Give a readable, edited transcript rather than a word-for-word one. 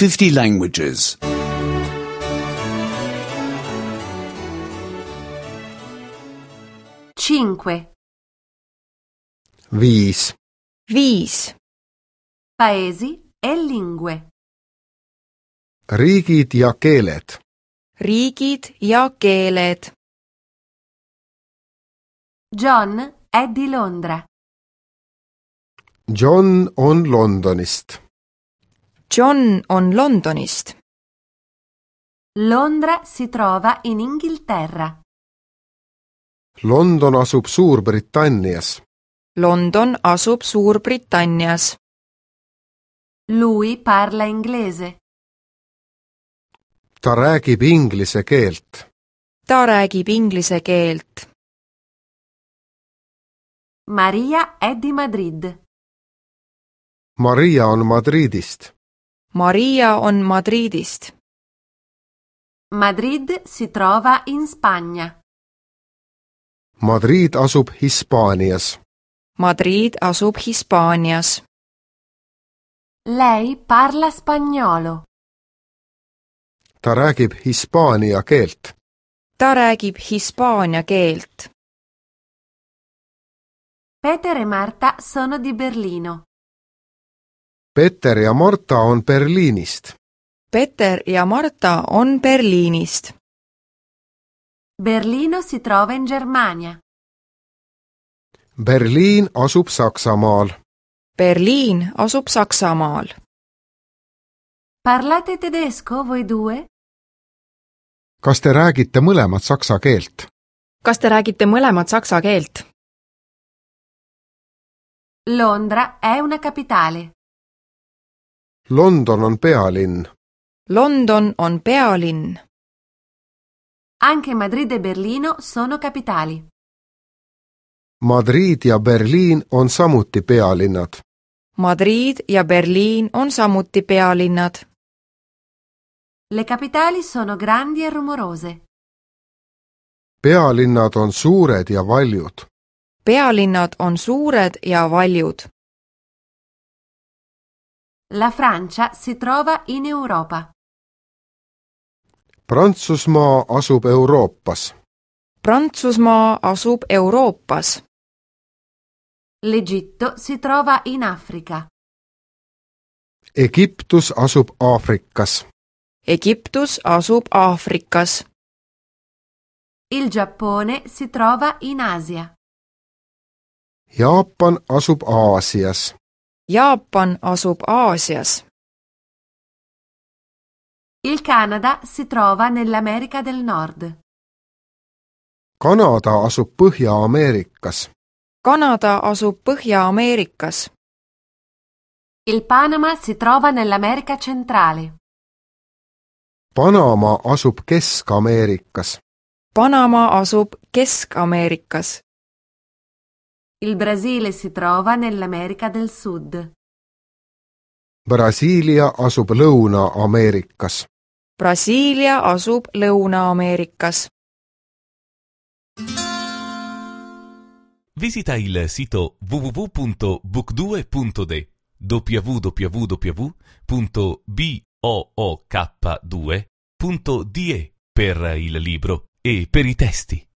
50 languages. 5. 5. 5. Paesi e lingue. Riigid ja keeled. Riigid ja keeled. John è di Londra. John on Londonist. John on Londonist. Londra si trova in Inghilterra. London asub Suurbritannias. London asub Suurbritannias. Lui parla inglese. Ta räägib inglise keelt. Ta räägib inglise keelt. Maria è di Madrid. Maria on Madridist. Maria on Madridist. Madrid si trova in Spagna. Madrid asub Hispaanias. Madrid asub Hispaanias. Lei parla spagnolo. Ta räägib hispaania keelt. Ta räägib hispaania keelt. Peter e Marta sono di Berlino. Peter ja Marta on Berliinist. Peter ja Marta on Berliinist. Berlino si trova in Germania. Berliin asub Saksamaal. Berliin asub Saksamaal. Parlate tedesco voi due? Kas te räägite mõlemad saksa keelt? Kas te räägite mõlemad saksa keelt? Londra è una capitale. London on pealinn. London on pealinn. Anche Madrid e Berlino sono capitali. Madrid ja Berliin on samuti pealinnad. Madrid ja Berliin on samuti pealinnad. Le capitali sono grandi e rumorose. Pealinnad on suured ja valjud. Pealinnad on suured ja valjud. La Francia si trova in Europa. Prantsusmaa asub Euroopas. Prantsusmaa asub Euroopas. L'Egitto si trova in Africa. Egiptus asub Aafrikas. Egiptus asub Aafrikas. Il Giappone si trova in Asia. Jaapan asub Aasias. Jaapan asub Aasias. Il Canada si trova nell'America del Nord. Kanada asub Põhja-Ameerikas. Kanada asub Põhja-Ameerikas. Il Panama si trova nell'America centrale. Panama asub Kesk-Ameerikas. Panama asub Kesk-Ameerikas. Il Brasile si trova nell'America del Sud. Brasiilia asub Lõuna-Ameerikas. Brasiilia asub Lõuna-Ameerikas. Visita il sito www.book2.de www.book2.de per il libro e per i testi.